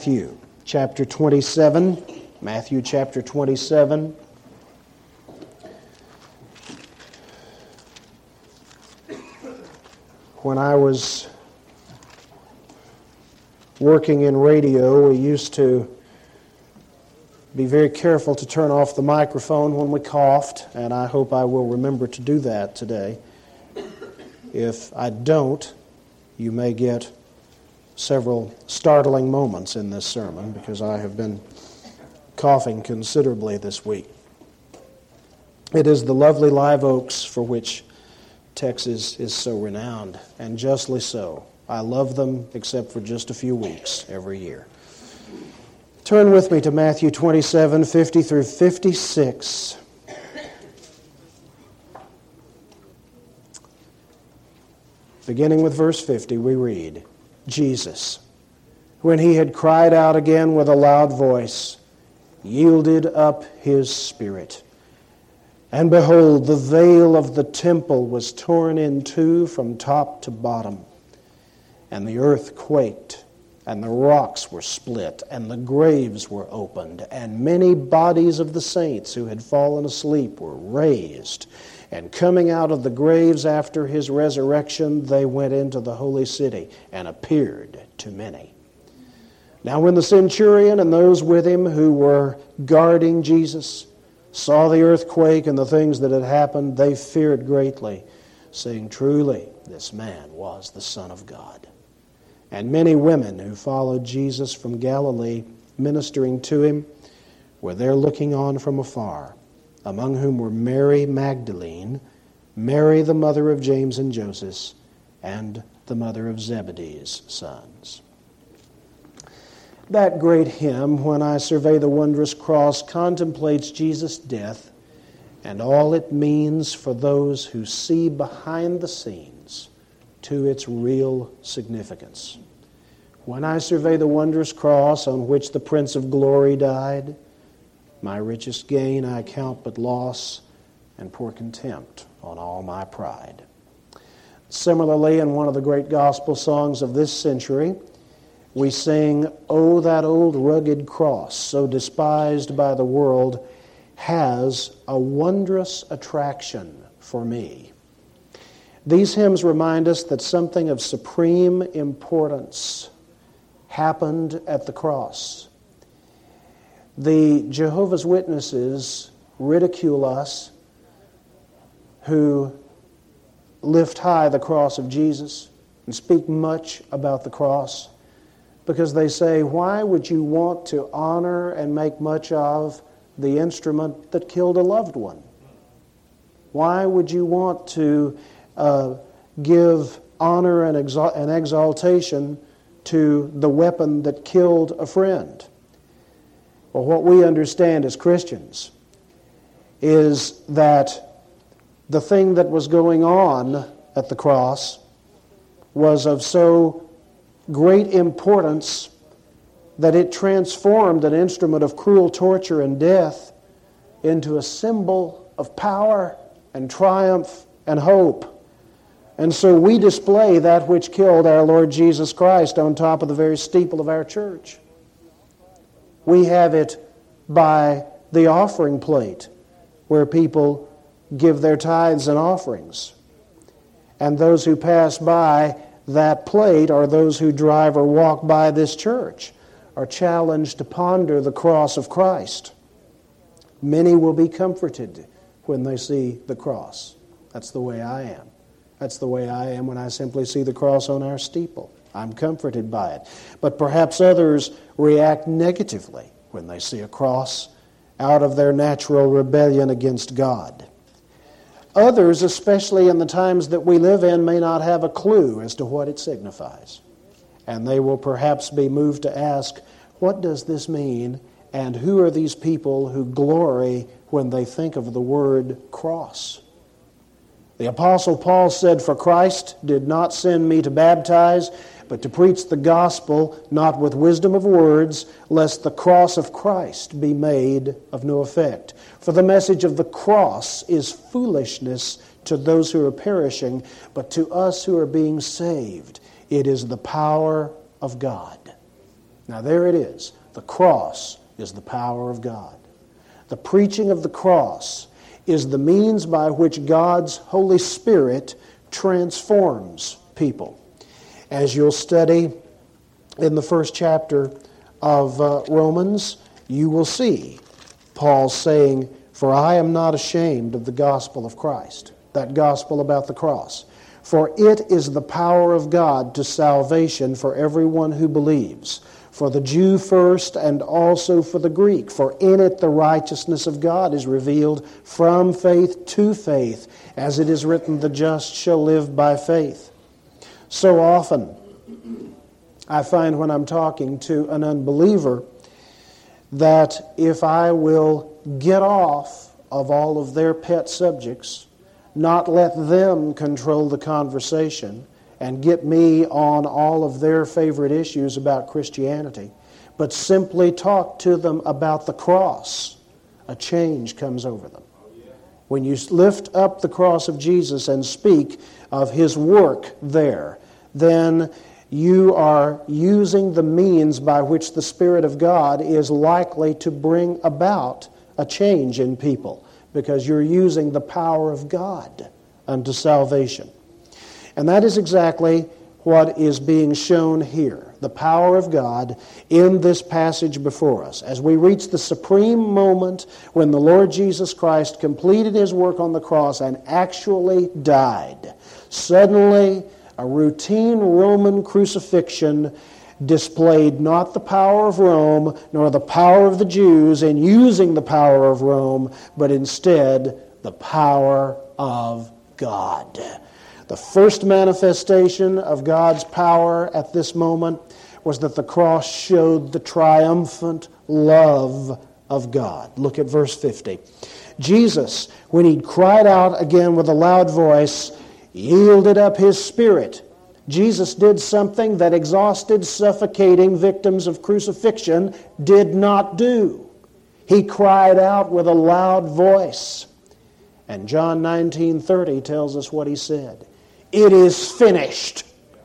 Matthew chapter 27. Matthew chapter 27. When I was working in radio, we used to be very careful to turn off the microphone when we coughed, and I hope I will remember to do that today. If I don't, you may get several startling moments in this sermon because I have been coughing considerably this week. It is the lovely live oaks for which Texas is so renowned, and justly so. I love them except for just a few weeks every year. Turn with me to Matthew 27, 50 through 56. Beginning with verse 50, we read, Jesus, when he had cried out again with a loud voice, yielded up his spirit. And behold, the veil of the temple was torn in two from top to bottom. And the earth quaked, and the rocks were split, and the graves were opened, and many bodies of the saints who had fallen asleep were raised. And coming out of the graves after his resurrection, they went into the holy city and appeared to many. Now when the centurion and those with him who were guarding Jesus saw the earthquake and the things that had happened, they feared greatly, saying, truly, this man was the Son of God. And many women who followed Jesus from Galilee, ministering to him, were there looking on from afar, among whom were Mary Magdalene, Mary the mother of James and Joseph, and the mother of Zebedee's sons. That great hymn, When I Survey the Wondrous Cross, contemplates Jesus' death and all it means for those who see behind the scenes to its real significance. When I survey the wondrous cross on which the Prince of Glory died, my richest gain I count but loss, and pour contempt on all my pride. Similarly, in one of the great gospel songs of this century, we sing, Oh, that old rugged cross, so despised by the world, has a wondrous attraction for me. These hymns remind us that something of supreme importance happened at the cross. The Jehovah's Witnesses ridicule us who lift high the cross of Jesus and speak much about the cross because they say, why would you want to honor and make much of the instrument that killed a loved one? Why would you want to give honor and exaltation to the weapon that killed a friend? Well, what we understand as Christians is that the thing that was going on at the cross was of so great importance that it transformed an instrument of cruel torture and death into a symbol of power and triumph and hope. And so we display that which killed our Lord Jesus Christ on top of the very steeple of our church. We have it by the offering plate where people give their tithes and offerings. And those who pass by that plate, or those who drive or walk by this church, are challenged to ponder the cross of Christ. Many will be comforted when they see the cross. That's the way I am. That's the way I am when I simply see the cross on our steeple. I'm comforted by it. But perhaps others react negatively when they see a cross out of their natural rebellion against God. Others, especially in the times that we live in, may not have a clue as to what it signifies. And they will perhaps be moved to ask, what does this mean? And who are these people who glory when they think of the word cross? The Apostle Paul said, for Christ did not send me to baptize, but to preach the gospel, not with wisdom of words, lest the cross of Christ be made of no effect. For the message of the cross is foolishness to those who are perishing, but to us who are being saved, it is the power of God. Now there it is. The cross is the power of God. The preaching of the cross is the means by which God's Holy Spirit transforms people. As you'll study in the first chapter of Romans, you will see Paul saying, "For I am not ashamed of the gospel of Christ," that gospel about the cross. "For it is the power of God to salvation for everyone who believes, for the Jew first and also for the Greek. For in it the righteousness of God is revealed from faith to faith, as it is written, the just shall live by faith." So often, I find when I'm talking to an unbeliever that if I will get off of all of their pet subjects, not let them control the conversation, and get me on all of their favorite issues about Christianity, but simply talk to them about the cross, a change comes over them. When you lift up the cross of Jesus and speak of His work there, then you are using the means by which the Spirit of God is likely to bring about a change in people, because you're using the power of God unto salvation. And that is exactly what is being shown here, the power of God in this passage before us. As we reach the supreme moment when the Lord Jesus Christ completed His work on the cross and actually died, suddenly a routine Roman crucifixion displayed not the power of Rome nor the power of the Jews in using the power of Rome, but instead the power of God. The first manifestation of God's power at this moment was that the cross showed the triumphant love of God. Look at verse 50. Jesus, when He cried out again with a loud voice, yielded up His spirit. Jesus did something that exhausted, suffocating victims of crucifixion did not do. He cried out with a loud voice. And John 19:30 tells us what He said. It is finished.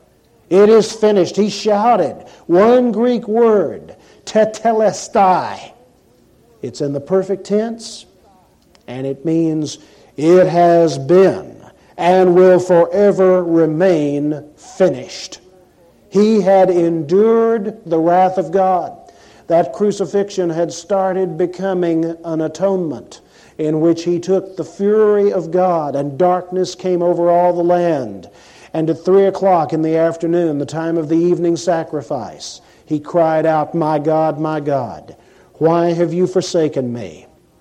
It is finished. He shouted one Greek word, tetelestai. It's in the perfect tense, and it means it has been and will forever remain finished. He had endured the wrath of God. That crucifixion had started becoming an atonement in which He took the fury of God, and darkness came over all the land. And at 3 o'clock in the afternoon, the time of the evening sacrifice, He cried out, my God, why have you forsaken me?"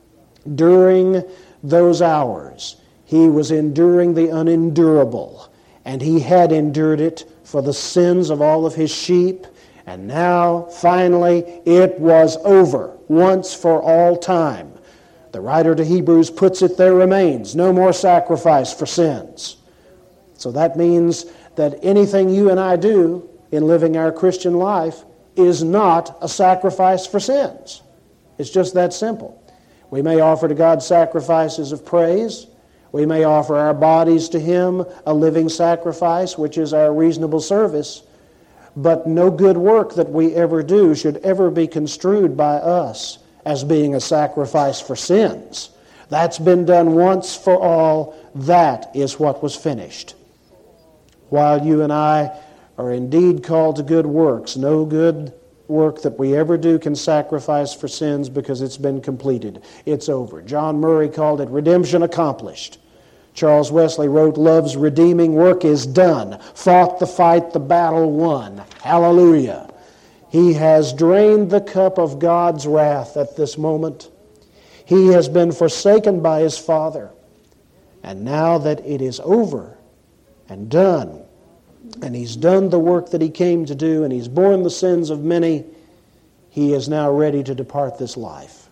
During those hours, He was enduring the unendurable, and He had endured it for the sins of all of His sheep, and now, finally, it was over, once for all time. The writer to Hebrews puts it, there remains no more sacrifice for sins. So that means that anything you and I do in living our Christian life is not a sacrifice for sins. It's just that simple. We may offer to God sacrifices of praise. We may offer our bodies to Him, a living sacrifice, which is our reasonable service. But no good work that we ever do should ever be construed by us as being a sacrifice for sins. That's been done once for all. That is what was finished. While you and I are indeed called to good works, no good work that we ever do can sacrifice for sins, because it's been completed. It's over. John Murray called it redemption accomplished. Charles Wesley wrote, love's redeeming work is done. Fought the fight, the battle won. Hallelujah. He has drained the cup of God's wrath at this moment. He has been forsaken by His Father. And now that it is over and done, and He's done the work that He came to do, and He's borne the sins of many, He is now ready to depart this life.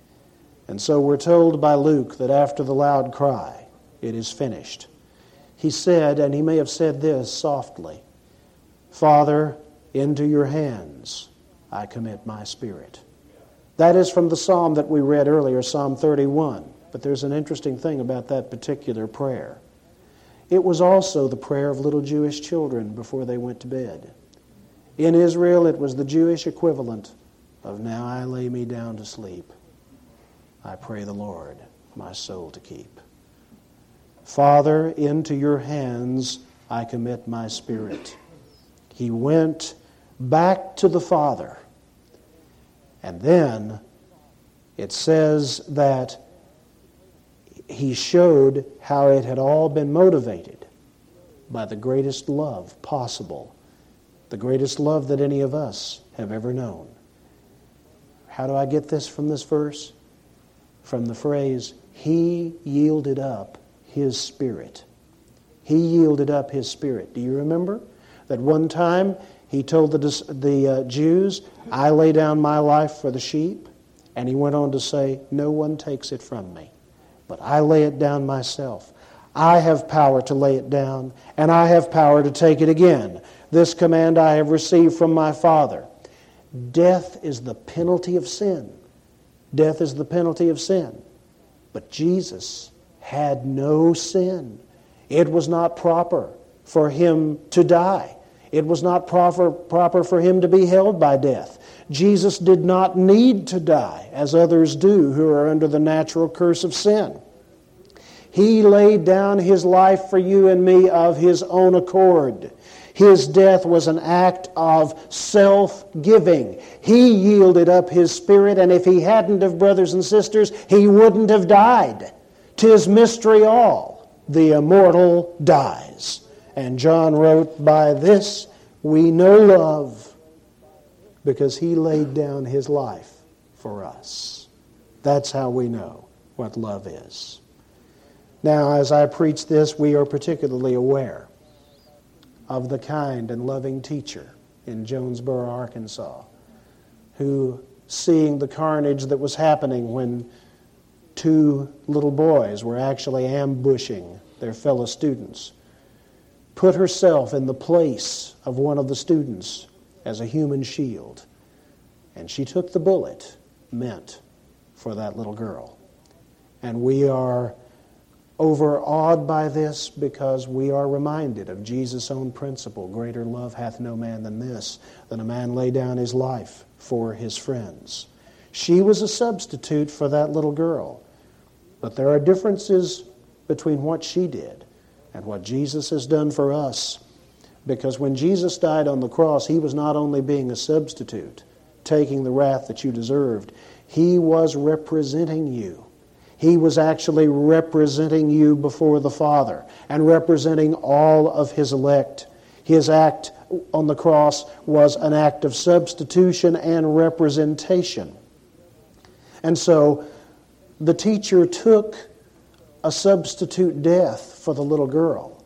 And so we're told by Luke that after the loud cry, it is finished, He said, and He may have said this softly, Father, into your hands I commit my spirit. That is from the psalm that we read earlier, Psalm 31. But there's an interesting thing about that particular prayer. It was also the prayer of little Jewish children before they went to bed. In Israel, it was the Jewish equivalent of, now I lay me down to sleep. I pray the Lord my soul to keep. Father, into your hands I commit my spirit. He went back to the Father. And then it says that he showed how it had all been motivated by the greatest love possible, the greatest love that any of us have ever known. How do I get this from this verse? From the phrase, He yielded up His Spirit. He yielded up His Spirit. Do you remember that one time He told the Jews, I lay down my life for the sheep? And He went on to say, no one takes it from me, but I lay it down myself. I have power to lay it down, and I have power to take it again. This command I have received from my Father. Death is the penalty of sin. Death is the penalty of sin. But Jesus had no sin. It was not proper for Him to die. It was not proper for Him to be held by death. Jesus did not need to die, as others do who are under the natural curse of sin. He laid down His life for you and me of His own accord. His death was an act of self-giving. He yielded up His Spirit, and if He hadn't have, brothers and sisters, He wouldn't have died. 'Tis mystery all. The immortal dies. And John wrote, by this we know love, because He laid down His life for us. That's how we know what love is. Now, as I preach this, we are particularly aware of the kind and loving teacher in Jonesboro, Arkansas, who, seeing the carnage that was happening when two little boys were actually ambushing their fellow students, put herself in the place of one of the students as a human shield. And she took the bullet meant for that little girl. And we are overawed by this because we are reminded of Jesus' own principle, greater love hath no man than this, than a man lay down his life for his friends. She was a substitute for that little girl. But there are differences between what she did and what Jesus has done for us. Because when Jesus died on the cross, He was not only being a substitute, taking the wrath that you deserved, He was representing you. He was actually representing you before the Father and representing all of His elect. His act on the cross was an act of substitution and representation. And so the teacher took a substitute death for the little girl.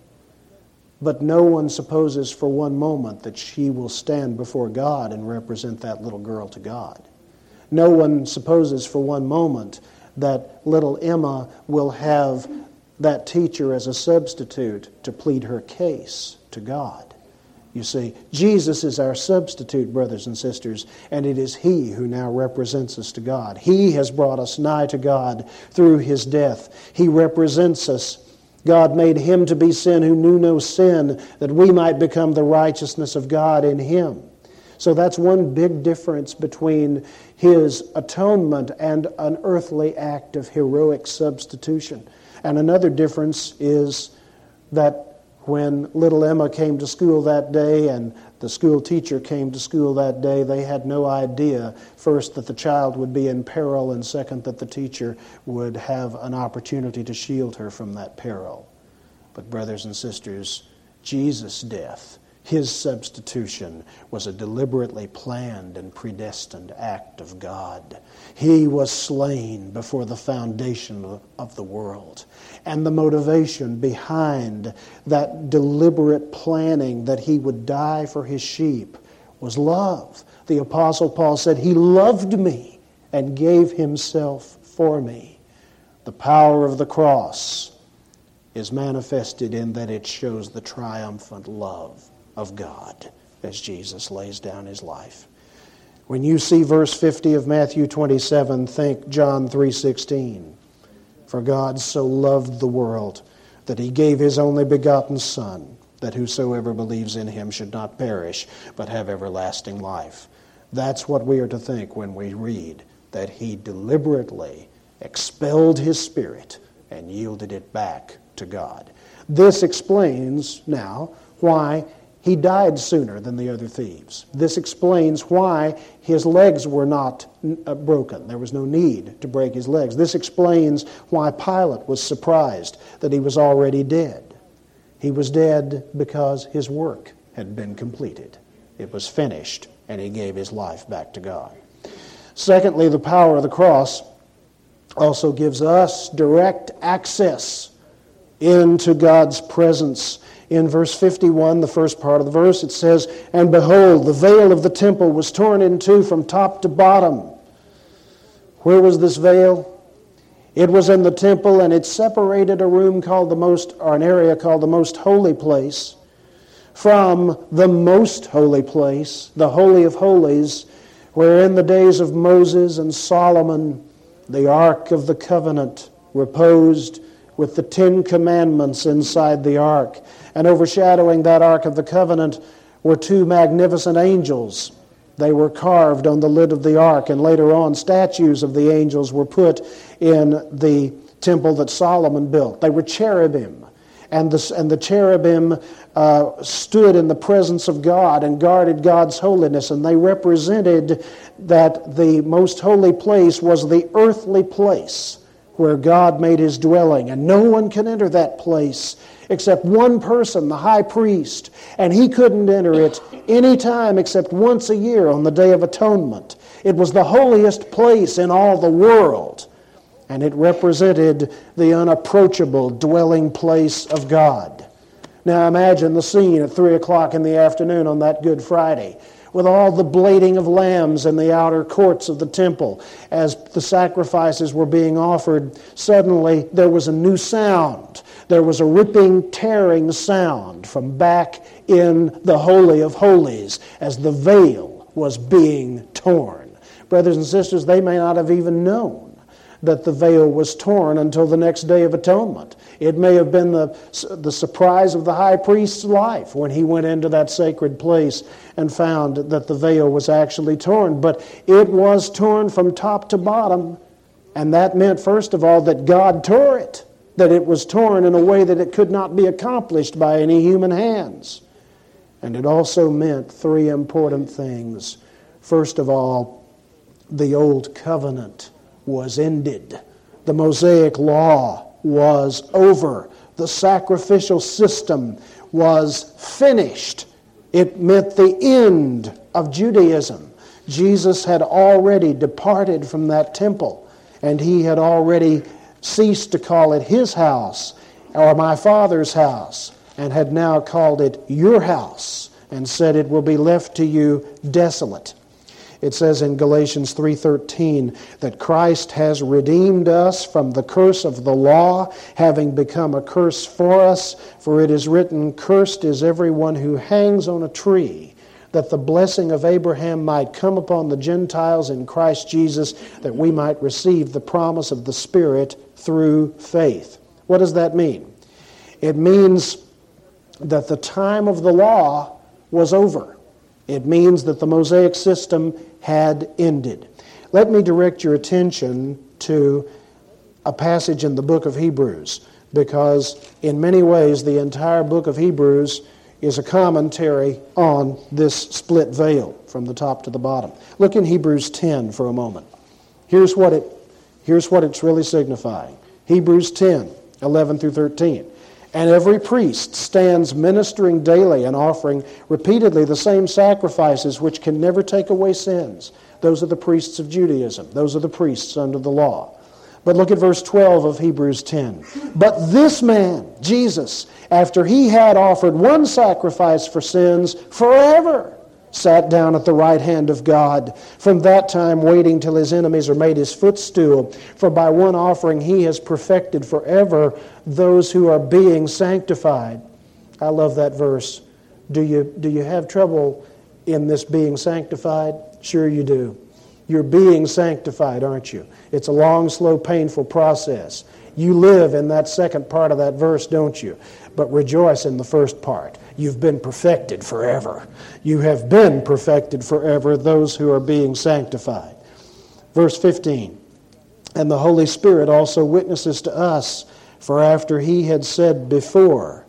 But no one supposes for one moment that she will stand before God and represent that little girl to God. No one supposes for one moment that little Emma will have that teacher as a substitute to plead her case to God. You see, Jesus is our substitute, brothers and sisters, and it is He who now represents us to God. He has brought us nigh to God through His death. He represents us. God made Him to be sin who knew no sin, that we might become the righteousness of God in Him. So that's one big difference between His atonement and an earthly act of heroic substitution. And another difference is that when little Emma came to school that day and the school teacher came to school that day, they had no idea, first, that the child would be in peril, and second, that the teacher would have an opportunity to shield her from that peril. But brothers and sisters, Jesus' death, His substitution, was a deliberately planned and predestined act of God. He was slain before the foundation of the world. And the motivation behind that deliberate planning that He would die for His sheep was love. The Apostle Paul said, He loved me and gave Himself for me. The power of the cross is manifested in that it shows the triumphant love of God as Jesus lays down His life. When you see verse 50 of Matthew 27, think John 3:16. For God so loved the world that He gave His only begotten Son, that whosoever believes in him should not perish, but have everlasting life. That's what we are to think when we read that he deliberately expelled his spirit and yielded it back to God. This explains now why he died sooner than the other thieves. This explains why his legs were not broken. There was no need to break his legs. This explains why Pilate was surprised that he was already dead. He was dead because his work had been completed. It was finished, and he gave his life back to God. Secondly, the power of the cross also gives us direct access into God's presence. In verse 51, the first part of the verse, it says, "And behold, the veil of the temple was torn in two from top to bottom." Where was this veil? It was in the temple, and it separated a room called an area called the Most Holy Place, from the Most Holy Place, the Holy of Holies, where in the days of Moses and Solomon, the Ark of the Covenant reposed with the 10 Commandments inside the ark. And overshadowing that Ark of the Covenant were 2 magnificent angels. They were carved on the lid of the ark, and later on statues of the angels were put in the temple that Solomon built. They were cherubim, and the cherubim stood in the presence of God and guarded God's holiness, and they represented that the most holy place was the earthly place where God made his dwelling, and no one can enter that place except one person, the high priest, and he couldn't enter it any time except once a year on the Day of Atonement. It was the holiest place in all the world, and it represented the unapproachable dwelling place of God. Now imagine the scene at 3 o'clock in the afternoon on that Good Friday, with all the bleating of lambs in the outer courts of the temple. As the sacrifices were being offered, suddenly there was a new sound. There was a ripping, tearing sound from back in the Holy of Holies as the veil was being torn. Brothers and sisters, they may not have even known that the veil was torn until the next Day of Atonement. It may have been the surprise of the high priest's life when he went into that sacred place and found that the veil was actually torn. But it was torn from top to bottom, and that meant, first of all, that God tore it, that it was torn in a way that it could not be accomplished by any human hands. And it also meant 3 important things. First of all, the old covenant was ended. The Mosaic law was over. The sacrificial system was finished. It meant the end of Judaism. Jesus had already departed from that temple, and he had already ceased to call it his house or my Father's house, and had now called it your house, and said it will be left to you desolate. It says in Galatians 3:13 that Christ has redeemed us from the curse of the law, having become a curse for us. For it is written, "Cursed is everyone who hangs on a tree, that the blessing of Abraham might come upon the Gentiles in Christ Jesus, that we might receive the promise of the Spirit through faith." What does that mean? It means that the time of the law was over. It means that the Mosaic system had ended. Let me direct your attention to a passage in the book of Hebrews, because in many ways the entire book of Hebrews is a commentary on this split veil from the top to the bottom. Look in Hebrews 10 for a moment. Here's what it's really signifying. Hebrews 10, 11 through 13. "And every priest stands ministering daily and offering repeatedly the same sacrifices which can never take away sins." Those are the priests of Judaism. Those are the priests under the law. But look at verse 12 of Hebrews 10. "But this man, Jesus, after he had offered one sacrifice for sins forever, sat down at the right hand of God, from that time waiting till his enemies are made his footstool. For by one offering he has perfected forever those who are being sanctified." I love that verse. Do you have trouble in this being sanctified? Sure you do. You're being sanctified, aren't you? It's a long, slow, painful process. You live in that second part of that verse, don't you? But rejoice in the first part. You've been perfected forever. You have been perfected forever, those who are being sanctified. Verse 15, and the Holy Spirit also witnesses to us, for after he had said before,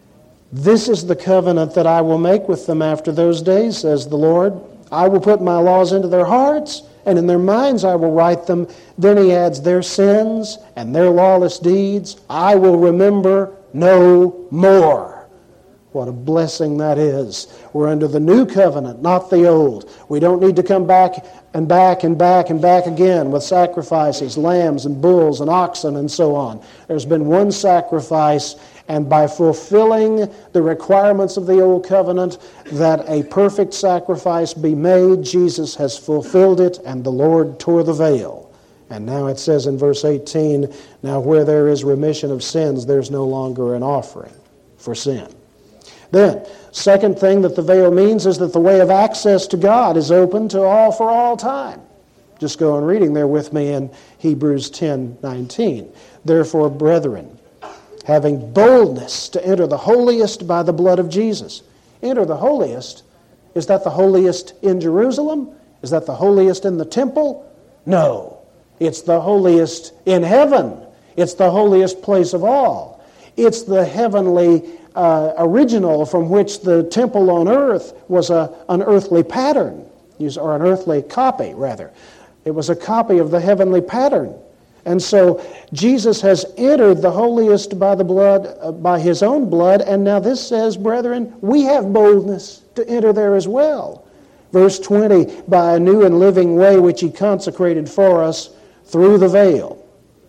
this is the covenant that I will make with them after those days, says the Lord. I will put my laws into their hearts, and in their minds I will write them. Then he adds, their sins and their lawless deeds I will remember no more. What a blessing that is. We're under the new covenant, not the old. We don't need to come back and back and back and back again with sacrifices, lambs and bulls and oxen and so on. There's been one sacrifice, and by fulfilling the requirements of the old covenant, that a perfect sacrifice be made, Jesus has fulfilled it, and the Lord tore the veil. And now it says in verse 18, now where there is remission of sins, there's no longer an offering for sin. Then, second thing that the veil means is that the way of access to God is open to all for all time. Just go on reading there with me in Hebrews 10:19. Therefore, brethren, having boldness to enter the holiest by the blood of Jesus. Enter the holiest? Is that the holiest in Jerusalem? Is that the holiest in the temple? No. It's the holiest in heaven. It's the holiest place of all. It's the heavenly original from which the temple on earth was an earthly pattern, or an earthly copy, rather. It was a copy of the heavenly pattern. And so Jesus has entered the holiest by the blood, by his own blood, and now this says, brethren, we have boldness to enter there as well. Verse 20, by a new and living way which he consecrated for us through the veil.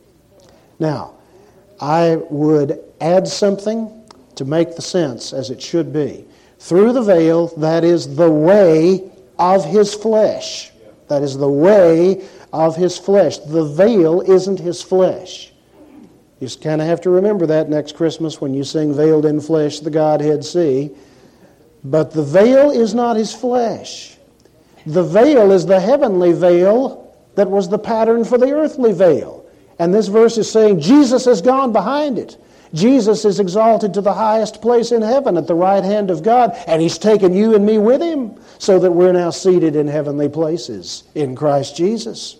Now, I would add something to make the sense as it should be. Through the veil, that is the way of his flesh. That is the way of his flesh. The veil isn't his flesh. You just kind of have to remember that next Christmas when you sing Veiled in Flesh, the Godhead See. But the veil is not his flesh. The veil is the heavenly veil that was the pattern for the earthly veil. And this verse is saying Jesus has gone behind it. Jesus is exalted to the highest place in heaven at the right hand of God, and he's taken you and me with him so that we're now seated in heavenly places in Christ Jesus.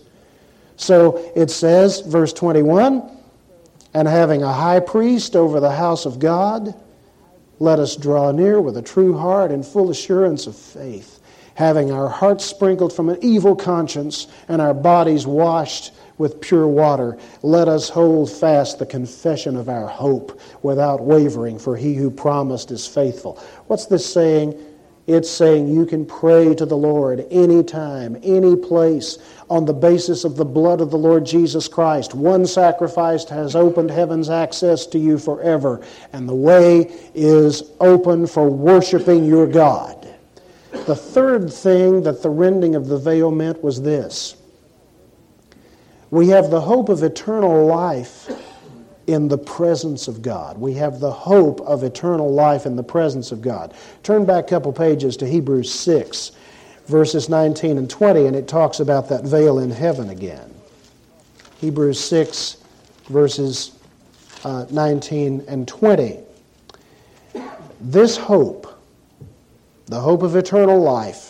So it says, verse 21, and having a high priest over the house of God, let us draw near with a true heart and full assurance of faith, having our hearts sprinkled from an evil conscience and our bodies washed with pure water. Let us hold fast the confession of our hope without wavering, for he who promised is faithful. What's this saying? It's saying you can pray to the Lord anytime, any place, on the basis of the blood of the Lord Jesus Christ. One sacrifice has opened heaven's access to you forever, and the way is open for worshiping your God. The third thing that the rending of the veil meant was this. We have the hope of eternal life in the presence of God. We have the hope of eternal life in the presence of God. Turn back a couple pages to Hebrews 6, verses 19 and 20, and it talks about that veil in heaven again. Hebrews 6, verses 19 and 20. This hope, the hope of eternal life,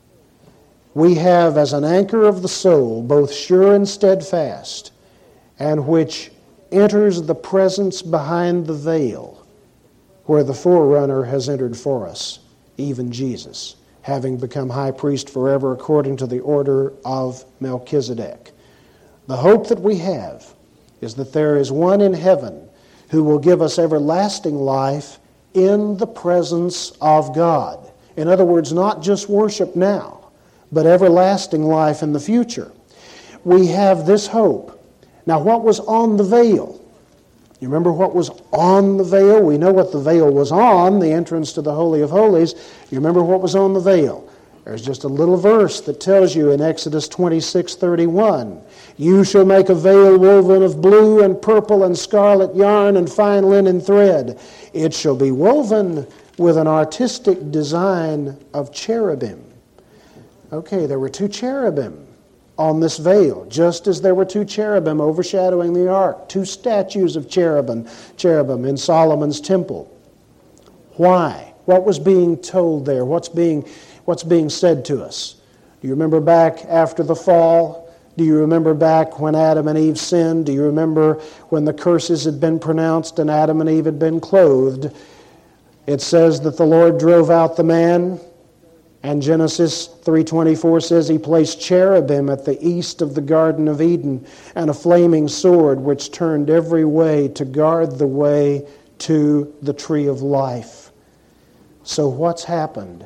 we have as an anchor of the soul, both sure and steadfast, and which enters the presence behind the veil, where the forerunner has entered for us, even Jesus, having become high priest forever according to the order of Melchizedek. The hope that we have is that there is one in heaven who will give us everlasting life in the presence of God. In other words, not just worship now, but everlasting life in the future. We have this hope. Now, what was on the veil? You remember what was on the veil? We know what the veil was on, the entrance to the Holy of Holies. You remember what was on the veil? There's just a little verse that tells you in Exodus 26:31, you shall make a veil woven of blue and purple and scarlet yarn and fine linen thread. It shall be woven with an artistic design of cherubim. Okay, there were two cherubim on this veil, just as there were two cherubim overshadowing the ark, two statues of cherubim in Solomon's temple. Why? What was being told there? What's being said to us? Do you remember back after the fall? Do you remember back when Adam and Eve sinned? Do you remember when the curses had been pronounced and Adam and Eve had been clothed? It says that the Lord drove out the man, and Genesis 3:24 says He placed cherubim at the east of the Garden of Eden and a flaming sword which turned every way to guard the way to the tree of life. So what's happened?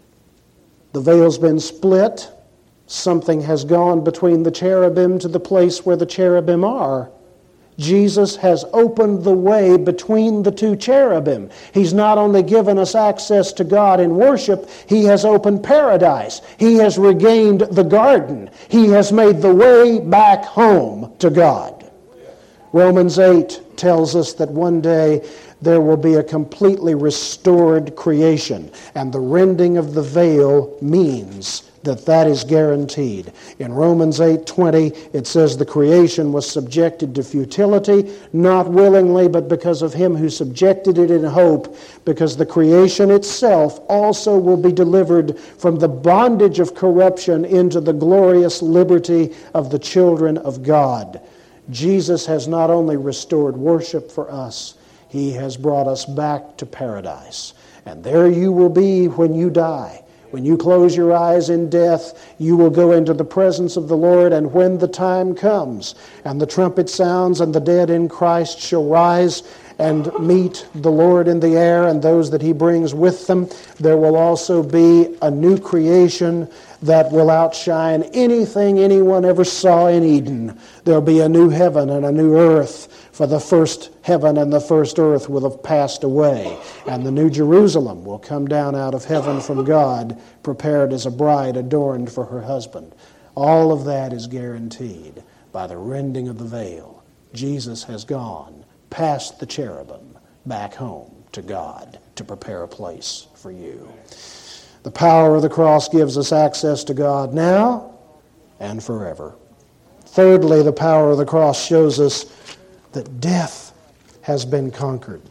The veil's been split. Something has gone between the cherubim to the place where the cherubim are. Jesus has opened the way between the two cherubim. He's not only given us access to God in worship, He has opened paradise. He has regained the garden. He has made the way back home to God. Romans 8 tells us that one day there will be a completely restored creation, and the rending of the veil means that is guaranteed. In Romans 8:20, it says the creation was subjected to futility, not willingly, but because of Him who subjected it in hope, because the creation itself also will be delivered from the bondage of corruption into the glorious liberty of the children of God. Jesus has not only restored worship for us, He has brought us back to paradise. And there you will be when you die. When you close your eyes in death, you will go into the presence of the Lord, and when the time comes, and the trumpet sounds, and the dead in Christ shall rise and meet the Lord in the air, and those that He brings with them, there will also be a new creation that will outshine anything anyone ever saw in Eden. There'll be a new heaven and a new earth, for the first heaven and the first earth will have passed away, and the new Jerusalem will come down out of heaven from God, prepared as a bride adorned for her husband. All of that is guaranteed by the rending of the veil. Jesus has gone past the cherubim back home to God to prepare a place for you. The power of the cross gives us access to God now and forever. Thirdly, the power of the cross shows us that death has been conquered.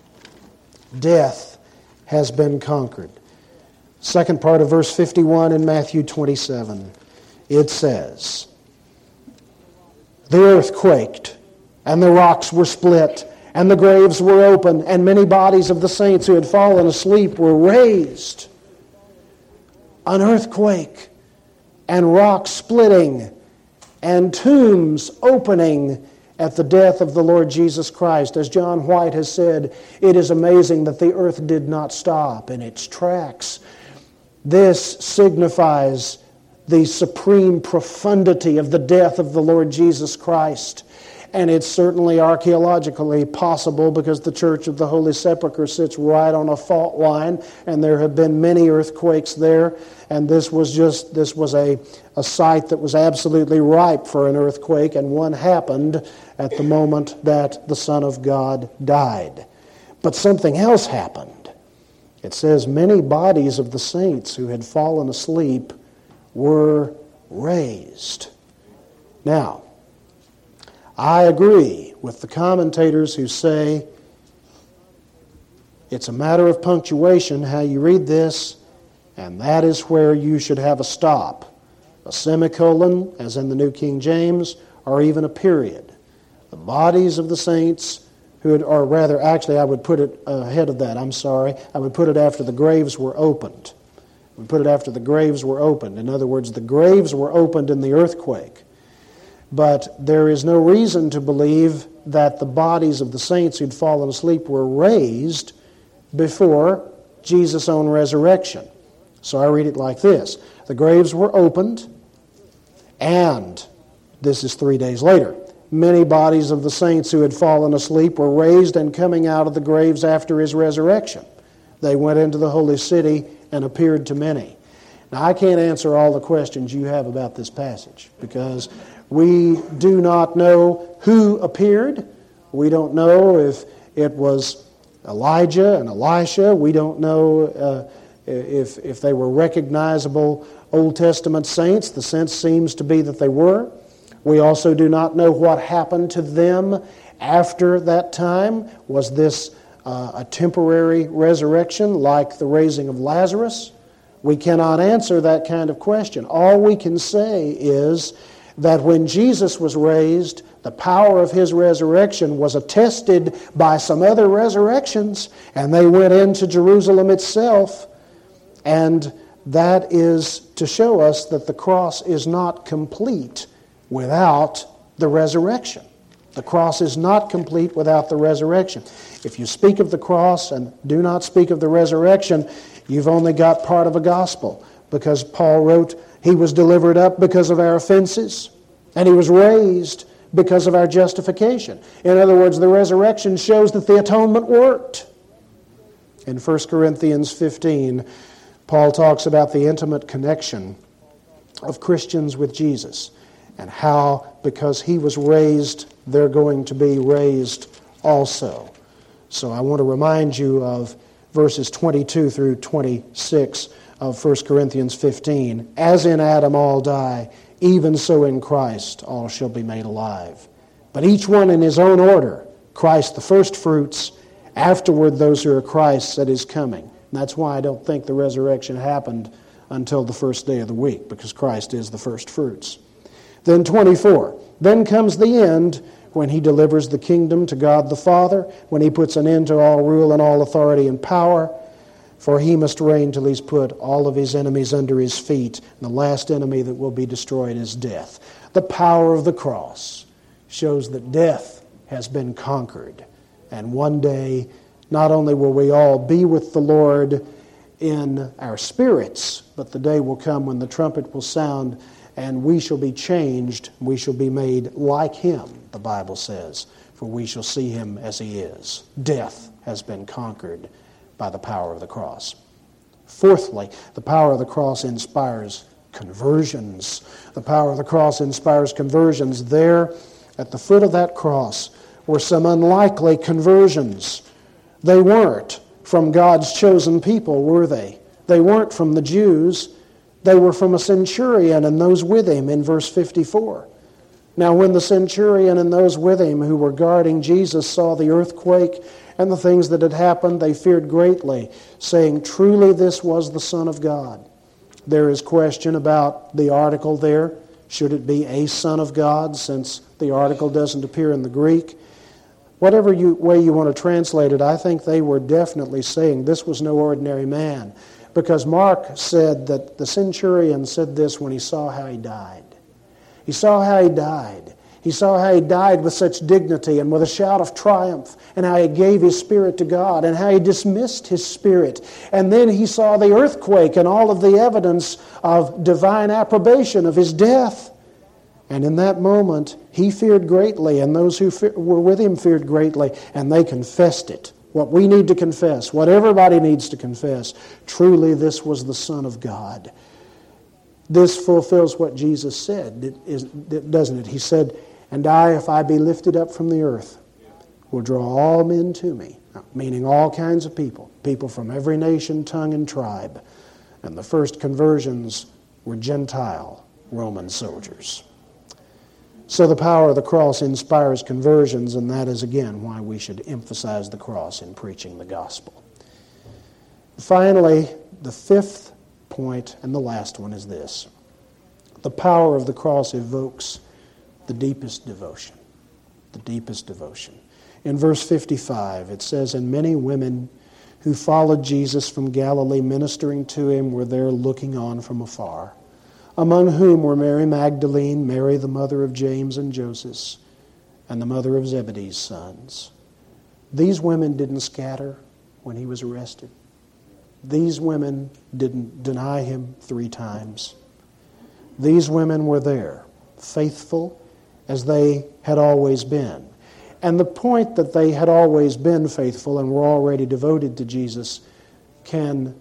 Death has been conquered. Second part of verse 51 in Matthew 27, it says, "The earth quaked, and the rocks were split, and the graves were opened, and many bodies of the saints who had fallen asleep were raised." An earthquake, and rocks splitting, and tombs opening at the death of the Lord Jesus Christ. As John White has said, it is amazing that the earth did not stop in its tracks. This signifies the supreme profundity of the death of the Lord Jesus Christ. And it's certainly archaeologically possible because the Church of the Holy Sepulchre sits right on a fault line, and there have been many earthquakes there, and this was a site that was absolutely ripe for an earthquake, and one happened at the moment that the Son of God died. But something else happened. It says many bodies of the saints who had fallen asleep were raised. Now, I agree with the commentators who say it's a matter of punctuation how you read this, and that is where you should have a stop, a semicolon, as in the New King James, or even a period. The bodies of the saints who had, or rather, actually, I would put it ahead of that, I'm sorry. I would put it after the graves were opened. I would put it after the graves were opened. In other words, the graves were opened in the earthquake. But there is no reason to believe that the bodies of the saints who'd fallen asleep were raised before Jesus' own resurrection. So I read it like this. The graves were opened, and this is 3 days later. Many bodies of the saints who had fallen asleep were raised and coming out of the graves after His resurrection. They went into the holy city and appeared to many. Now, I can't answer all the questions you have about this passage because we do not know who appeared. We don't know if it was Elijah and Elisha. We don't know if they were recognizable Old Testament saints. The sense seems to be that they were. We also do not know what happened to them after that time. Was this a temporary resurrection like the raising of Lazarus? We cannot answer that kind of question. All we can say is that when Jesus was raised, the power of his resurrection was attested by some other resurrections, and they went into Jerusalem itself. And that is to show us that the cross is not complete without the resurrection. The cross is not complete without the resurrection. If you speak of the cross and do not speak of the resurrection, you've only got part of a gospel, because Paul wrote, he was delivered up because of our offenses, and he was raised because of our justification. In other words, the resurrection shows that the atonement worked. In 1 Corinthians 15, Paul talks about the intimate connection of Christians with Jesus, and how, because he was raised, they're going to be raised also. So I want to remind you of verses 22 through 26 of 1 Corinthians 15. As in Adam all die, even so in Christ all shall be made alive. But each one in his own order, Christ the first fruits, afterward those who are Christ's at his coming. And that's why I don't think the resurrection happened until the first day of the week, because Christ is the first fruits. Then 24, then comes the end, when he delivers the kingdom to God the Father, when he puts an end to all rule and all authority and power, for he must reign till he's put all of his enemies under his feet. And the last enemy that will be destroyed is death. The power of the cross shows that death has been conquered. And one day, not only will we all be with the Lord in our spirits, but the day will come when the trumpet will sound, and we shall be changed, we shall be made like him, the Bible says, for we shall see him as he is. Death has been conquered by the power of the cross. Fourthly, the power of the cross inspires conversions. The power of the cross inspires conversions. There, at the foot of that cross, were some unlikely conversions. They weren't from God's chosen people, were they? They weren't from the Jews. They were from a centurion and those with him in verse 54. Now when the centurion and those with him who were guarding Jesus saw the earthquake and the things that had happened, they feared greatly, saying, truly this was the Son of God. There is question about the article there. Should it be a Son of God, since the article doesn't appear in the Greek? Whatever way you want to translate it, I think they were definitely saying this was no ordinary man. Because Mark said that the centurion said this when he saw how he died. He saw how he died. He saw how he died with such dignity and with a shout of triumph, and how he gave his spirit to God, and how he dismissed his spirit. And then he saw the earthquake and all of the evidence of divine approbation of his death. And in that moment, he feared greatly, and those who were with him feared greatly, and they confessed it. What we need to confess, what everybody needs to confess, truly this was the Son of God. This fulfills what Jesus said, doesn't it? He said, and I, if I be lifted up from the earth, will draw all men to me, meaning all kinds of people, people from every nation, tongue, and tribe. And the first conversions were Gentile Roman soldiers. So the power of the cross inspires conversions, and that is again why we should emphasize the cross in preaching the gospel. Finally, the fifth point and the last one is this. The power of the cross evokes the deepest devotion. The deepest devotion. In verse 55, it says, and many women who followed Jesus from Galilee ministering to him were there looking on from afar, among whom were Mary Magdalene, Mary the mother of James and Joseph, and the mother of Zebedee's sons. These women didn't scatter when he was arrested. These women didn't deny him 3 times. These women were there, faithful as they had always been. And the point that they had always been faithful and were already devoted to Jesus can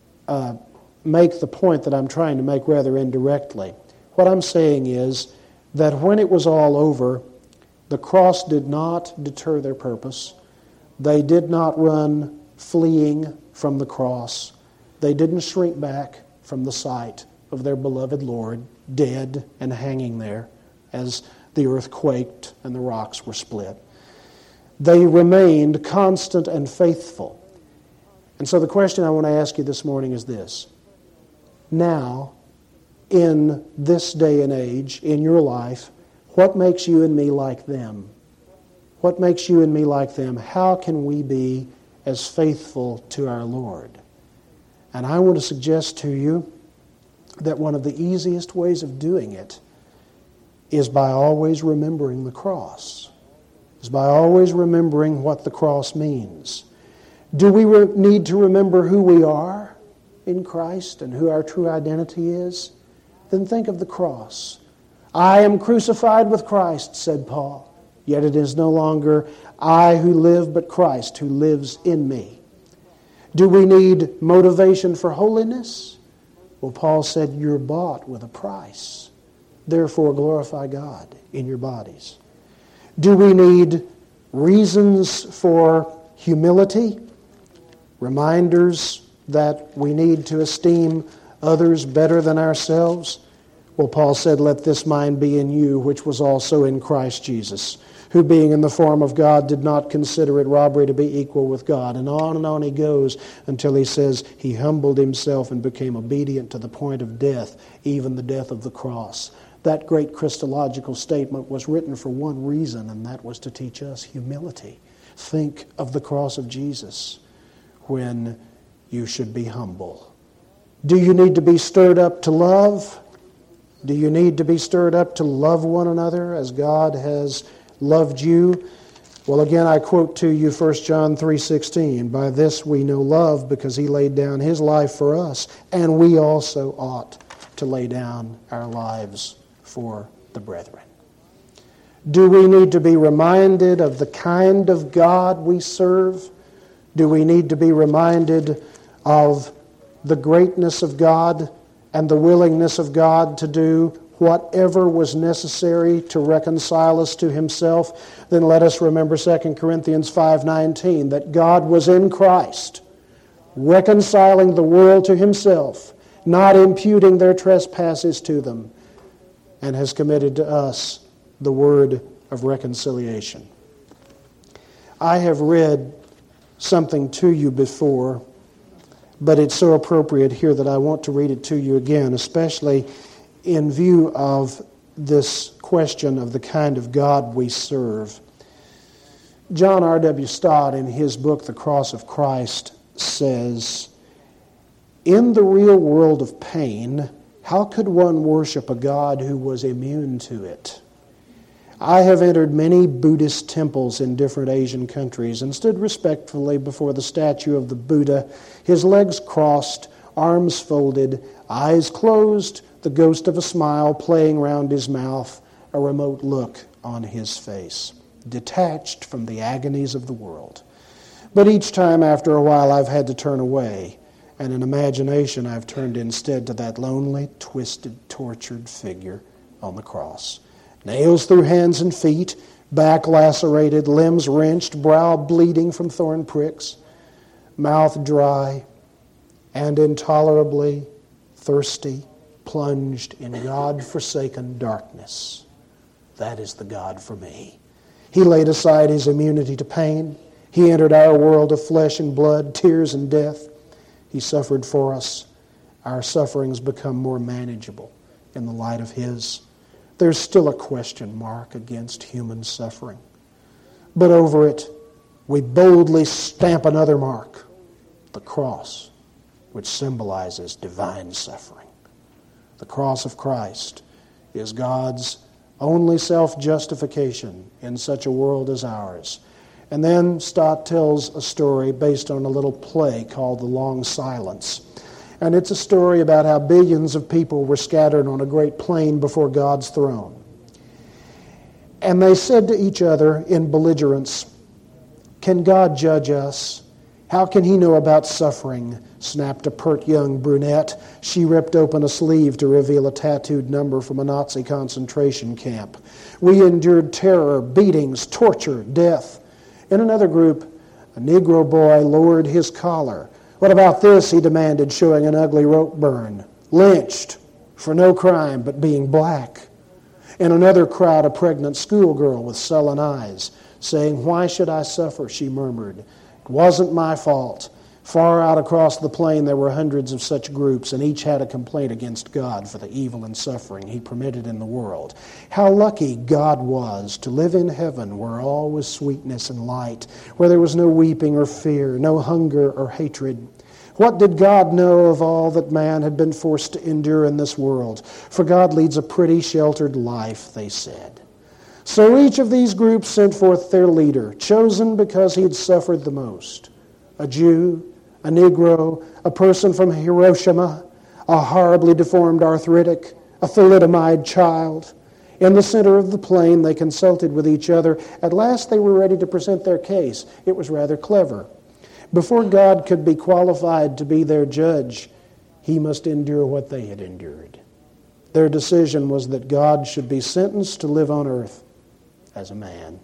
make the point that I'm trying to make rather indirectly. What I'm saying is that when it was all over, the cross did not deter their purpose. They did not run fleeing from the cross. They didn't shrink back from the sight of their beloved Lord, dead and hanging there as the earth quaked and the rocks were split. They remained constant and faithful. And so the question I want to ask you this morning is this. Now, in this day and age, in your life, what makes you and me like them? What makes you and me like them? How can we be as faithful to our Lord? And I want to suggest to you that one of the easiest ways of doing it is by always remembering the cross. Is by always remembering what the cross means. Do we need to remember who we are in Christ and who our true identity is? Then think of the cross. I am crucified with Christ, said Paul. Yet it is no longer I who live, but Christ who lives in me. Do we need motivation for holiness? Well, Paul said, you're bought with a price. Therefore, glorify God in your bodies. Do we need reasons for humility? Reminders that we need to esteem others better than ourselves? Well, Paul said, let this mind be in you, which was also in Christ Jesus, who being in the form of God did not consider it robbery to be equal with God. And on he goes until he says he humbled himself and became obedient to the point of death, even the death of the cross. That great Christological statement was written for one reason, and that was to teach us humility. Think of the cross of Jesus when you should be humble. Do you need to be stirred up to love? Do you need to be stirred up to love one another as God has loved you? Well, again, I quote to you 1 John 3:16. By this we know love, because he laid down his life for us, and we also ought to lay down our lives for the brethren. Do we need to be reminded of the kind of God we serve? Do we need to be reminded of the greatness of God and the willingness of God to do whatever was necessary to reconcile us to himself? Then let us remember 2 Corinthians 5:19, that God was in Christ, reconciling the world to himself, not imputing their trespasses to them, and has committed to us the word of reconciliation. I have read something to you before, but it's so appropriate here that I want to read it to you again, especially in view of this question of the kind of God we serve. John R.W. Stott, in his book, The Cross of Christ, says, in the real world of pain, how could one worship a God who was immune to it? I have entered many Buddhist temples in different Asian countries and stood respectfully before the statue of the Buddha, his legs crossed, arms folded, eyes closed, the ghost of a smile playing round his mouth, a remote look on his face, detached from the agonies of the world. But each time after a while I've had to turn away, and in imagination I've turned instead to that lonely, twisted, tortured figure on the cross. Nails through hands and feet, back lacerated, limbs wrenched, brow bleeding from thorn pricks, mouth dry, and intolerably thirsty, plunged in God-forsaken darkness. That is the God for me. He laid aside his immunity to pain. He entered our world of flesh and blood, tears and death. He suffered for us. Our sufferings become more manageable in the light of his. There's still a question mark against human suffering. But over it, we boldly stamp another mark, the cross, which symbolizes divine suffering. The cross of Christ is God's only self-justification in such a world as ours. And then Stott tells a story based on a little play called The Long Silence. And it's a story about how billions of people were scattered on a great plain before God's throne. And they said to each other in belligerence, "Can God judge us? How can he know about suffering?" snapped a pert young brunette. She ripped open a sleeve to reveal a tattooed number from a Nazi concentration camp. "We endured terror, beatings, torture, death." In another group, a Negro boy lowered his collar. What about this, he demanded, showing an ugly rope burn. Lynched for no crime but being black. In another crowd, a pregnant schoolgirl with sullen eyes, saying, "Why should I suffer?" she murmured. "It wasn't my fault." Far out across the plain there were hundreds of such groups, and each had a complaint against God for the evil and suffering he permitted in the world. How lucky God was to live in heaven where all was sweetness and light, where there was no weeping or fear, no hunger or hatred. What did God know of all that man had been forced to endure in this world? For God leads a pretty, sheltered life, they said. So each of these groups sent forth their leader, chosen because he had suffered the most. A Jew, a Negro, a person from Hiroshima, a horribly deformed arthritic, a thalidomide child. In the center of the plain, they consulted with each other. At last they were ready to present their case. It was rather clever. Before God could be qualified to be their judge, he must endure what they had endured. Their decision was that God should be sentenced to live on earth as a man.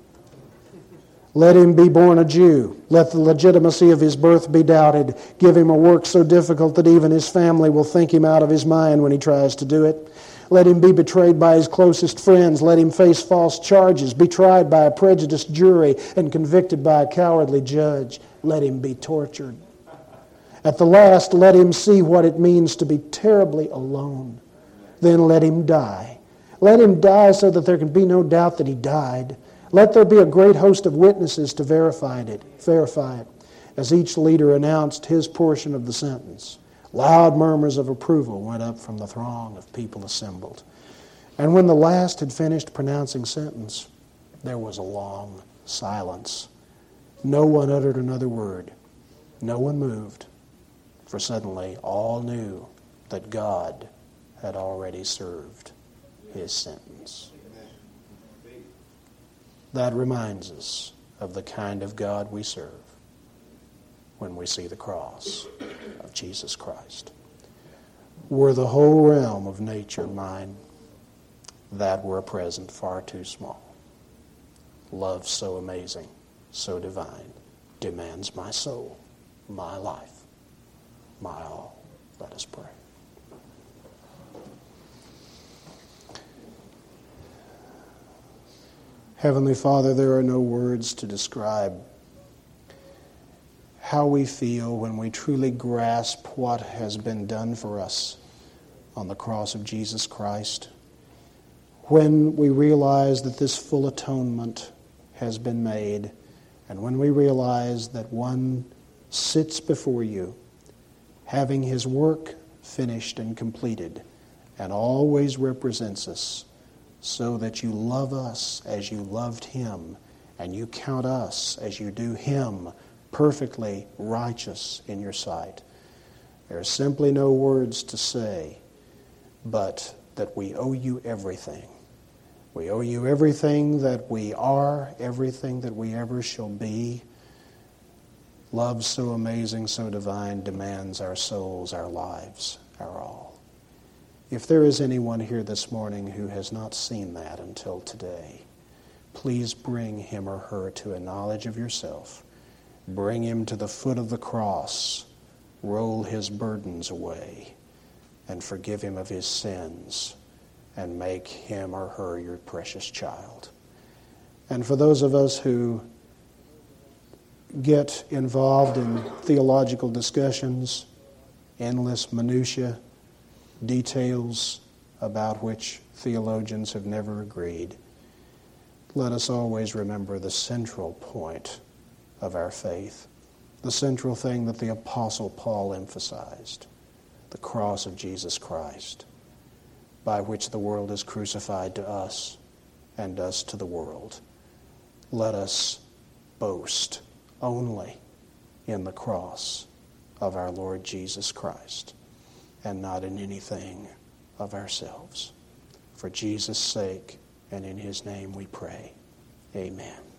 Let him be born a Jew. Let the legitimacy of his birth be doubted. Give him a work so difficult that even his family will think him out of his mind when he tries to do it. Let him be betrayed by his closest friends. Let him face false charges, be tried by a prejudiced jury, and convicted by a cowardly judge. Let him be tortured. At the last, let him see what it means to be terribly alone. Then let him die. Let him die so that there can be no doubt that he died. Let there be a great host of witnesses to verify it. As each leader announced his portion of the sentence, loud murmurs of approval went up from the throng of people assembled. And when the last had finished pronouncing sentence, there was a long silence. No one uttered another word. No one moved, for suddenly all knew that God had already served his sentence. That reminds us of the kind of God we serve when we see the cross of Jesus Christ. Were the whole realm of nature mine, that were a present far too small. Love so amazing, so divine, demands my soul, my life, my all. Let us pray. Heavenly Father, there are no words to describe how we feel when we truly grasp what has been done for us on the cross of Jesus Christ. When we realize that this full atonement has been made, and when we realize that one sits before you, having his work finished and completed, and always represents us, so that you love us as you loved him, and you count us as you do him, perfectly righteous in your sight. There are simply no words to say, but that we owe you everything. We owe you everything that we are, everything that we ever shall be. Love so amazing, so divine, demands our souls, our lives, our all. If there is anyone here this morning who has not seen that until today, please bring him or her to a knowledge of yourself. Bring him to the foot of the cross. Roll his burdens away and forgive him of his sins and make him or her your precious child. And for those of us who get involved in theological discussions, endless minutiae, details about which theologians have never agreed, let us always remember the central point of our faith, the central thing that the Apostle Paul emphasized, the cross of Jesus Christ, by which the world is crucified to us and us to the world. Let us boast only in the cross of our Lord Jesus Christ, and not in anything of ourselves. For Jesus' sake and in his name we pray. Amen.